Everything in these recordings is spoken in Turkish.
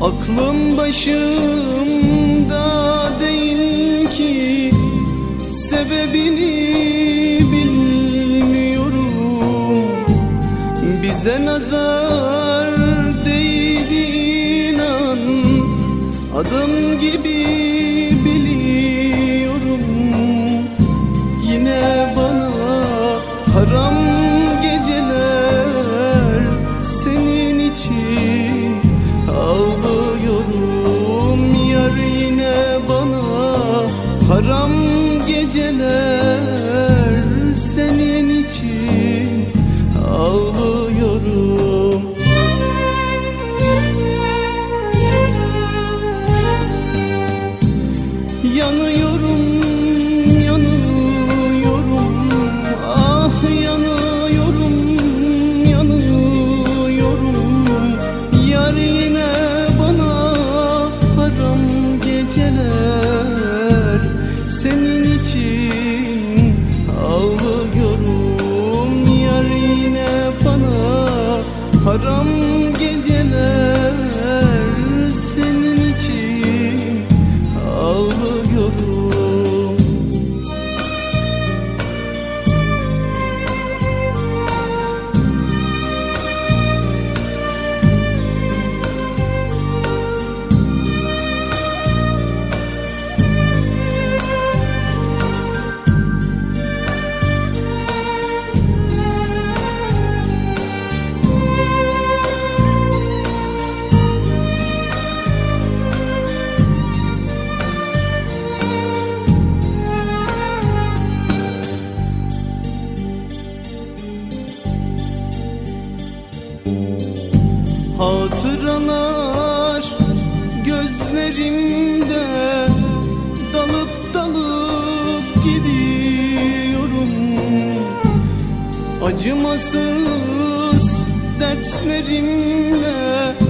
Aklım başımda değil ki, sebebini bilmiyorum. Bize nazar değdi inan, adım gibi biliyorum. Yine bana haram geceler, senin için ağlıyorum. Yar yine bana haram geceler, senin için ağlıyorum. Yanıyorum, yanıyorum, ah yanıyorum, yanıyorum. Yar yine bana haram geceler, senin için ağlıyorum. Yar yine bana haram geceler, senin için ağlıyorum. Hatıralar gözlerimde, dalıp dalıp gidiyorum. Acımasız dertlerimle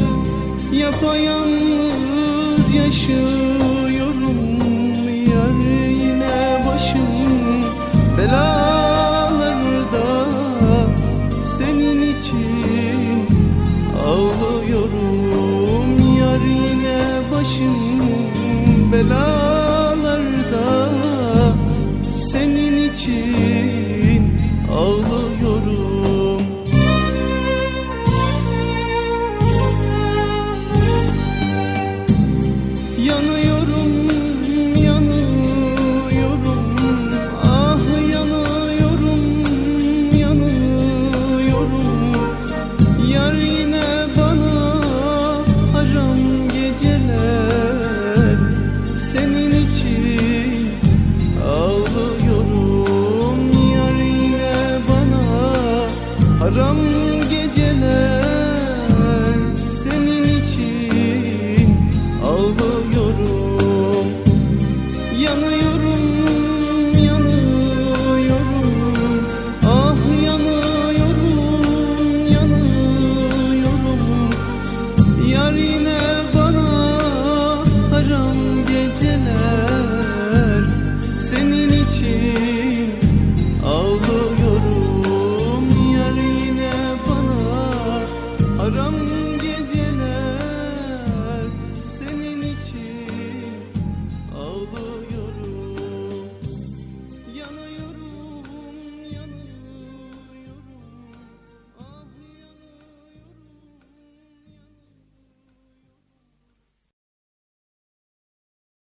yapayalnız yaşıyorum. Yar yine başım belaya